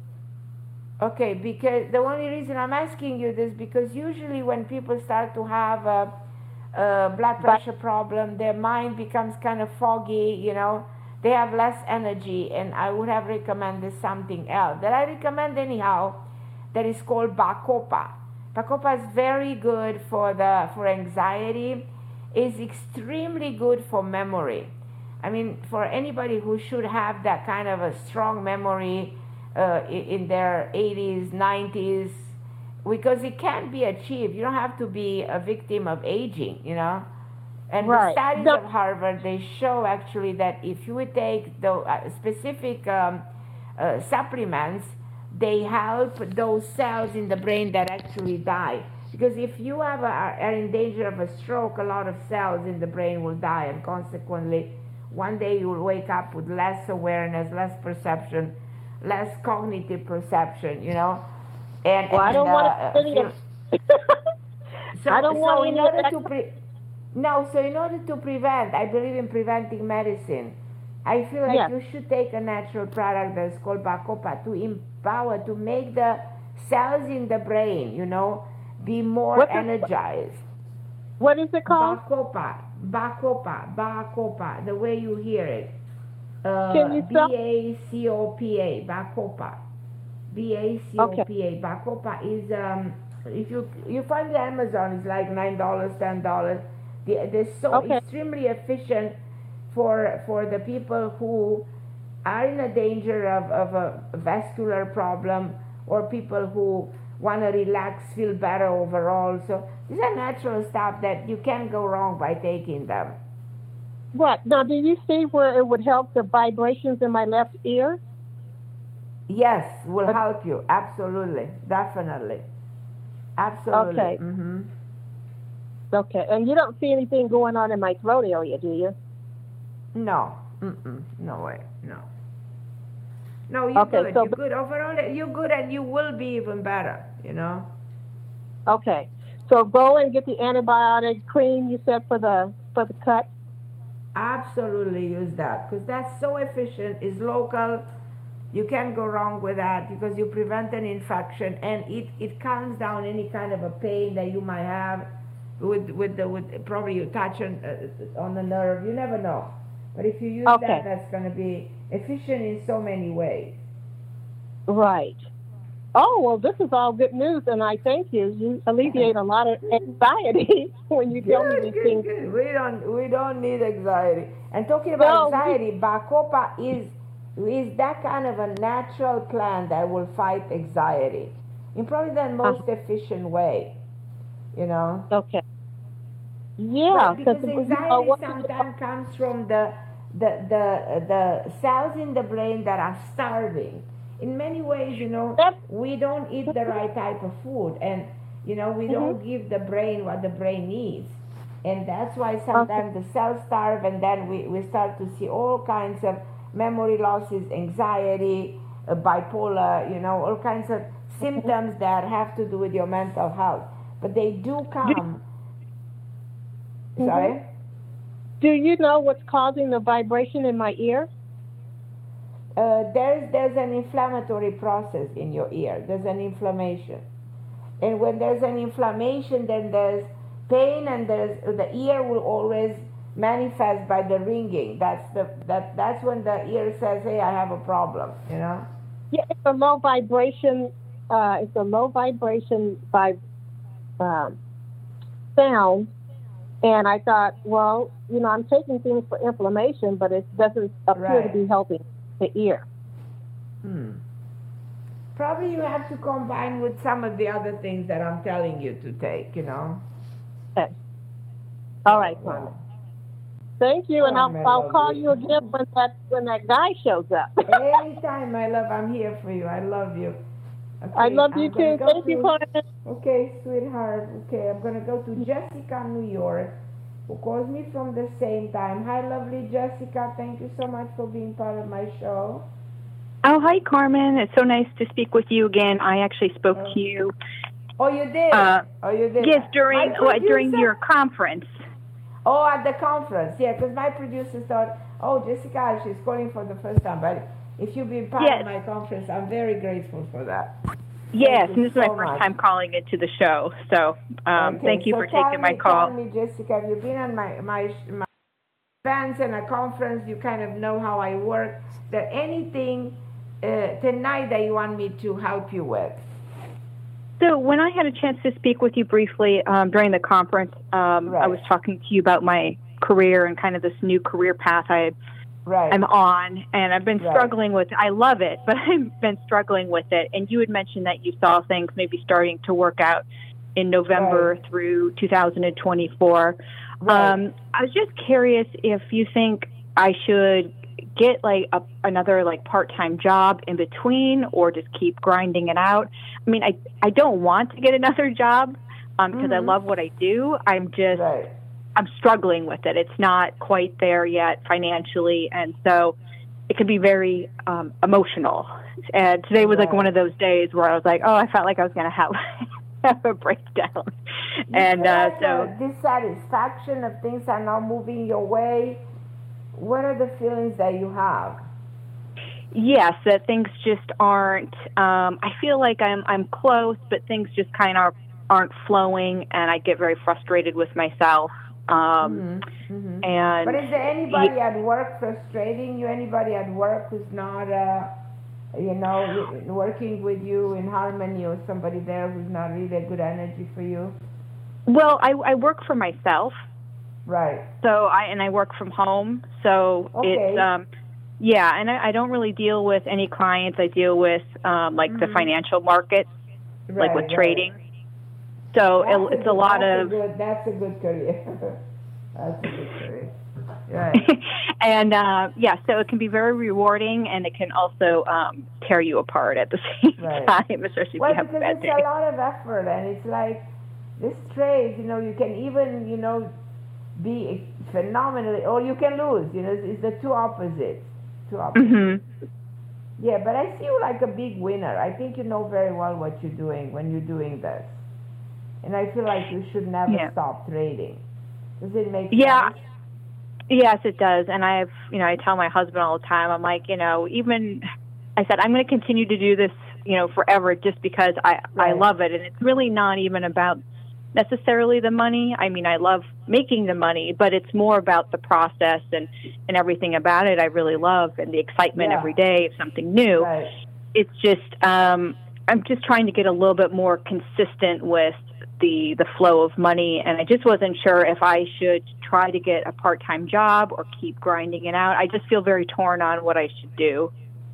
Okay, because the only reason I'm asking you this because usually when people start to have a, a blood pressure problem, their mind becomes kind of foggy. You know, they have less energy, and I would have recommended something else that I recommend anyhow. That is called Bacopa. Bacopa is very good for the for anxiety. Is extremely good for memory. I mean, for anybody who should have that kind of a strong memory uh, in their eighties, nineties, because it can be achieved. You don't have to be a victim of aging, you know. And Right. the studies No. of Harvard, they show actually that if you would take the uh, specific um, uh, supplements, they help those cells in the brain that actually die. Because if you have a, are in danger of a stroke, a lot of cells in the brain will die, and consequently, one day you will wake up with less awareness, less perception, less cognitive perception, you know. And, Well, I and, don't uh, want uh, to. Any feel- of- so, I don't so want in any order of to that. pre- no, so in order to prevent, I believe in preventing medicine. I feel like Yes. you should take a natural product that's called Bacopa to empower, to make the cells in the brain, you know, be more What's it- energized. What is it called? Bacopa, Bacopa, Bacopa, the way you hear it. Uh, Can you B spell- A C O P A, Bacopa. B A C O P A. Bacopa is, um, if you you find it on Amazon, it's like nine dollars, ten dollars. They, they're so Okay. extremely efficient for for the people who are in a danger of, of a vascular problem, or people who want to relax, feel better overall. So these are natural stuff that you can't go wrong by taking them. What? Now, do you see where it would help the vibrations in my left ear? Yes, will help you. Absolutely. Definitely. Absolutely. Okay. Mm-hmm. Okay. And you don't see anything going on in my throat area, do you? No. Mm-mm. No way. No. No, you're Okay, good. so- You're good. Overall, you're good, and you will be even better, you know? Okay. So go and get the antibiotic cream you said for the for the cut. Absolutely use that, because that's so efficient. It's local. You can't go wrong with that because you prevent an infection, and it, it calms down any kind of a pain that you might have with with the with probably you touch on, uh, on the nerve. You never know. But if you use Okay. that, that's going to be efficient in so many ways. Right. Oh, well, this is all good news, and I thank you. You alleviate a lot of anxiety when you tell me Good, these good, things. good. We don't we don't need anxiety. And talking about No, we- anxiety, Bacopa is is that kind of a natural plant that will fight anxiety in probably the most Uh-huh. efficient way. You know. Okay. Yeah, But because you know, anxiety what- sometimes comes from the the the the cells in the brain that are starving. In many ways, you know, That's- we don't eat the right type of food, and You know, we Mhm. don't give the brain what the brain needs. And that's why sometimes the cells starve, and then we, we start to see all kinds of memory losses, anxiety, uh, bipolar, you know, all kinds of symptoms that have to do with your mental health. But they do come. Mhm. Sorry? Do you know what's causing the vibration in my ear? Uh, there's, there's an inflammatory process in your ear. There's an inflammation. And when there's an inflammation, then there's pain, and there's the ear will always manifest by the ringing. That's the that that's when the ear says, "Hey, I have a problem." You know. Yeah, it's a low vibration. Uh, it's a low vibration by um, sound. And I thought, well, you know, I'm taking things for inflammation, but it doesn't appear Right. to be helping the ear. Hmm. Probably you have to combine with some of the other things that I'm telling you to take. You know. Okay. All right, Carmen. Thank you, and Oh, I'll my I'll love call you. you again when that when that guy shows up. Anytime, my love, I'm here for you. I love you. Okay, I love you I'm gonna too. go Thank you, to- Carmen. Okay, sweetheart. Okay, I'm gonna go to Jessica, New York, who calls me from the same time. Hi, lovely Jessica. Thank you so much for being part of my show. Oh, hi, Carmen. It's so nice to speak with you again. I actually spoke Oh. to you. Oh, you did? Uh, oh, you did? Yes, during My well, during producer- your conference. Oh, at the conference, yeah, because my producer thought, oh, Jessica, she's calling for the first time. But if you've been part Yes. of my conference, I'm very grateful for that. Yes, you and this is my so first much. time calling into the show. So um, Okay, thank you so for tell taking my me, call. Tell me, Jessica, have you been on my, my, my events and a conference? You kind of know how I work. Is there anything uh, tonight that you want me to help you with? So when I had a chance to speak with you briefly um, during the conference, um, Right. I was talking to you about my career and kind of this new career path I Right. I'm on, and I've been Right. struggling with. I love it, but I've been struggling with it. And you had mentioned that you saw things maybe starting to work out in November Right. through two thousand twenty-four. Right. Um, I was just curious if you think I should get like a, another like part-time job in between, or just keep grinding it out. I mean, I I don't want to get another job um, because I Mhm. love what I do. I'm just Right. I'm struggling with it. It's not quite there yet financially, and so it can be very um, emotional. And today was like Right. one of those days where I was like, oh, I felt like I was going to have, have a breakdown. You And feel uh, like so, a dissatisfaction of things are not moving your way. What are the feelings that you have? yes, that things just aren't. Um, I feel like I'm I'm close, but things just kind of aren't flowing, and I get very frustrated with myself. Um, Mhm, mhm. And But is there anybody at work frustrating you? Anybody at work who's not, uh, you know, working with you in harmony, or somebody there who's not really a good energy for you? well, I, I work for myself. Right. So I and I work from home, so Okay. it's um, yeah, and I, I don't really deal with any clients. I deal with um, like the Mhm. financial markets, like Right, with right. trading. So That's it, it's a good- lot that's of A good, that's a good career. That's a good career. Right. and uh, yeah, so it can be very rewarding, and it can also um, tear you apart at the same Right. time, especially Well, if you have a because bad it's day. a lot of effort, and it's like this trade, you know, you can even, you know, be phenomenally, or you can lose. You know, it's, it's the two opposites. Two opposites. hmm Yeah, but I see you like a big winner. I think you know very well what you're doing when you're doing this, and I feel like you should never Yeah. stop trading. Does it make Yeah. sense? Yes, it does. And I've, you know, I tell my husband all the time, I'm like, you know, even, I said, I'm going to continue to do this, you know, forever just because I, I Right. love it. And it's really not even about necessarily the money. I mean, I love making the money, but it's more about the process and, and everything about it I really love, and the excitement Yeah. every day of something new. Right. It's just, um, I'm just trying to get a little bit more consistent with the the flow of money, and I just wasn't sure if I should try to get a part-time job or keep grinding it out. I just feel very torn on what I should do.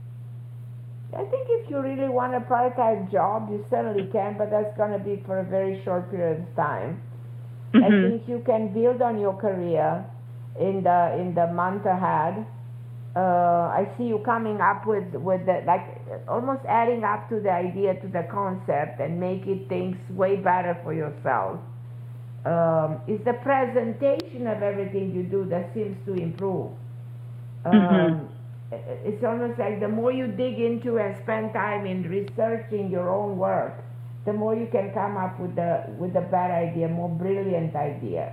I think if you really want a part-time job, you certainly can, but that's going to be for a very short period of time. I Mhm. think you can build on your career in the in the month ahead, uh, I see you coming up with with the, like almost adding up to the idea, to the concept, and making things way better for yourself. Um, it's the presentation of everything you do that seems to improve. Um, Mm-hmm. It's almost like the more you dig into and spend time in researching your own work, the more you can come up with the with a better idea, more brilliant idea.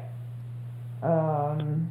Um,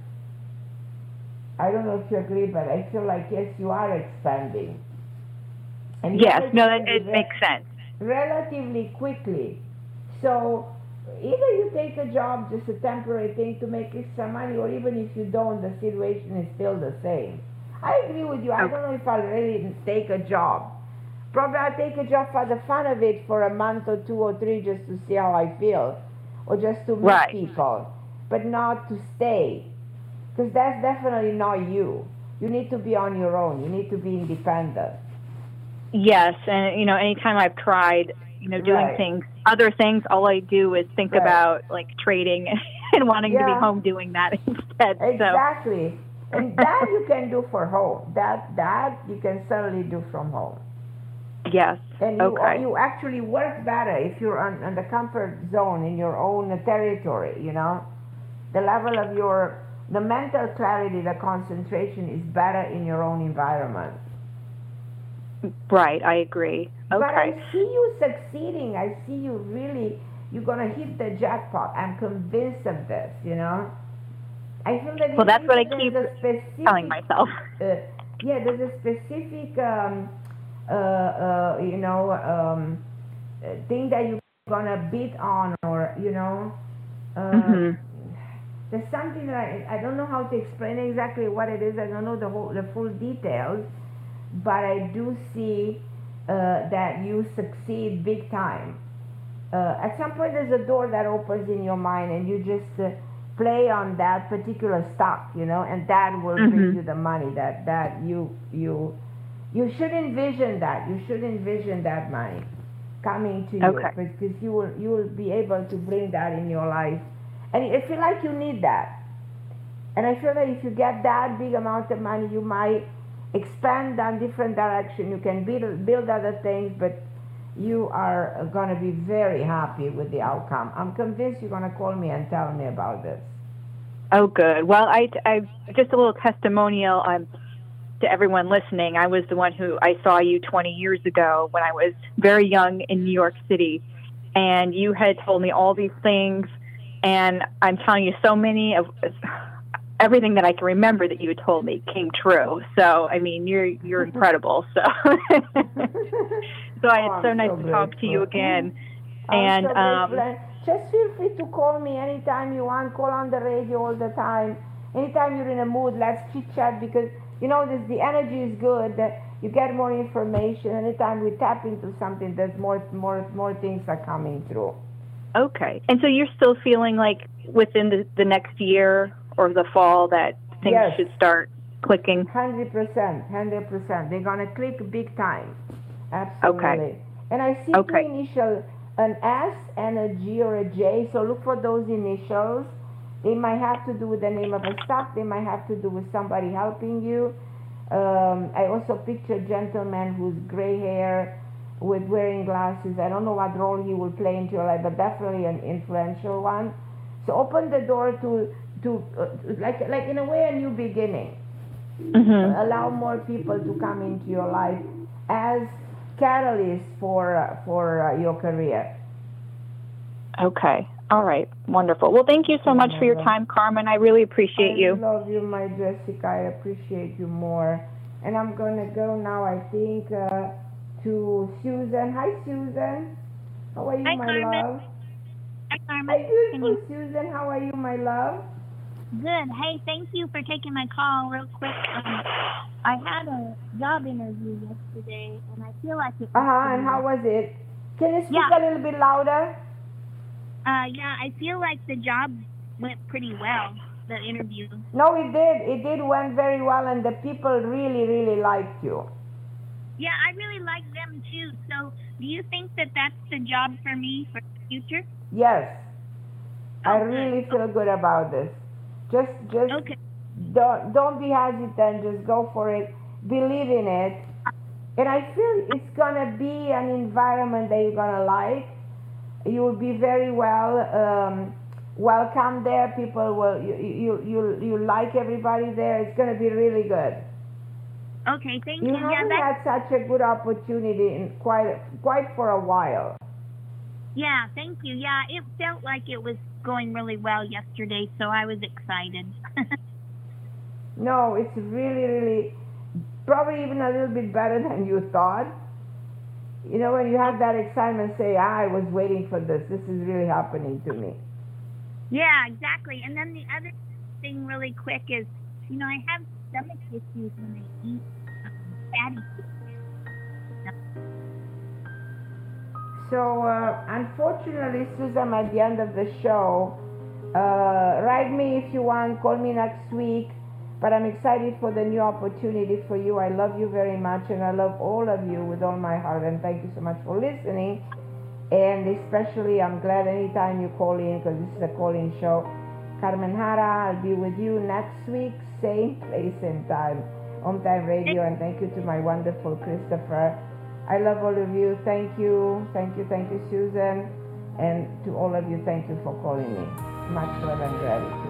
I don't know if you agree, but I feel like yes, you are expanding. And Yes, you're no, it, expanding it re- makes sense. relatively quickly. So either you take a job, just a temporary thing to make extra money, or even if you don't, the situation is still the same. I agree with you. I Okay. don't know if I'll really take a job. Probably I'll take a job for the fun of it for a month or two or three just to see how I feel, or just to meet Right. people, but not to stay. Because that's definitely not you. You need to be on your own. You need to be independent. Yes, and you know, anytime I've tried, you know, doing Right. things, other things, all I do is think Right. about like trading and wanting to be Yeah. home doing that instead. Exactly. And that you can do for home. That that you can certainly do from home. So, yes. And you Okay. you actually work better if you're on, on the comfort zone in your own territory, you know. The level of your the mental clarity, the concentration is better in your own environment. Right, I agree. But I Okay. see you succeeding. I see you really, you're going to hit the jackpot. I'm convinced of this, you know. I feel that Well, that's what I there's keep a specific, telling myself. Uh, yeah, there's a specific, um, uh, uh, you know, um, uh, thing that you're going to beat on, or, you know. Uh, hmm There's something that I, I don't know how to explain exactly what it is. I don't know the whole, the full details, but I do see uh, that you succeed big time. Uh, at some point, there's a door that opens in your mind, and you just uh, play on that particular stock, you know, and that will bring Mhm. you the money. That that you you you should envision that. You should envision that money coming to you, Okay. because you will you will be able to bring that in your life, and I feel like you need that. And I feel that if you get that big amount of money, you might expand on different direction. You can build build other things, but you are going to be very happy with the outcome. I'm convinced you're going to call me and tell me about this. Oh, good. Well, I, I just a little testimonial um, to everyone listening. I was the one who I saw you twenty years ago when I was very young in New York City, and you had told me all these things, and I'm telling you, so many of everything that I can remember that you had told me came true. So, I mean, you're you're incredible. So, so I, Oh, it's so I'm nice so to talk to you grateful. again. I'm And so um, grateful. Just feel free to call me anytime you want. Call on the radio all the time. Anytime you're in a mood, let's chit chat, because you know this. The energy is good. That you get more information. Anytime we tap into something, there's more, more, more things are coming through. okay. And so you're still feeling like within the, the next year or the fall that things Yes. should start clicking? Hundred percent, hundred percent. They're gonna click big time. Absolutely. Okay. And I see Okay. two initials, an S and a G or a J. So look for those initials. They might have to do with the name of a stock. They might have to do with somebody helping you. Um, I also picture a gentleman who's gray hair with wearing glasses. I don't know what role he will play into your life, but definitely an influential one. So open the door to to uh, like like in a way a new beginning. Mm-hmm. Allow more people to come into your life as catalysts for uh, for uh, your career. Okay. All right. Wonderful. Well, thank you so much for your time, Carmen. I really appreciate I you. love you, my Jessica. I appreciate you more. And I'm gonna go now, I think, uh, to Susan. Hi, Susan. How are you, Hi, my Carmen. love? Hi, Carmen. Hi, beautiful Can you- Susan. How are you, my love? Good. Hey, thank you for taking my call real quick. Um, I had a job interview yesterday, and I feel like it. Uh huh. And how was it? Can you speak Yeah. a little bit louder? Uh, yeah, I feel like the job went pretty well. The interview. No, it did. It did went very well, and the people really, really liked you. Yeah, I really like them too. So, do you think that that's the job for me for the future? Yes. I Oh, good. really feel good about this. Just, just Okay. don't don't be hesitant. Just go for it. Believe in it. And I feel it's gonna be an environment that you're gonna like. You will be very well um, welcome there. People will you you you you like everybody there. It's gonna be really good. Okay, thank You you. haven't Yeah, had such a good opportunity in quite quite for a while. yeah, thank you. Yeah, it felt like it was going really well yesterday, so I was excited. No, it's really, really, probably even a little bit better than you thought. You know, when you have that excitement, say, ah, I was waiting for this. This is really happening to me. Yeah, exactly. And then the other thing really quick is, you know, I have stomach issues when I eat um, fatty food. So, uh, unfortunately, Susan, I'm at the end of the show. Uh, write me if you want, call me next week. But I'm excited for the new opportunity for you. I love you very much, and I love all of you with all my heart. And thank you so much for listening. And especially, I'm glad anytime you call in, because this is a call-in show. Carmen Jara, I'll be with you next week, same place, same time, Home Time Radio. And thank you to my wonderful Christopher. I love all of you. Thank you. Thank you. Thank you, Susan. And to all of you, thank you for calling me. Much love and gratitude.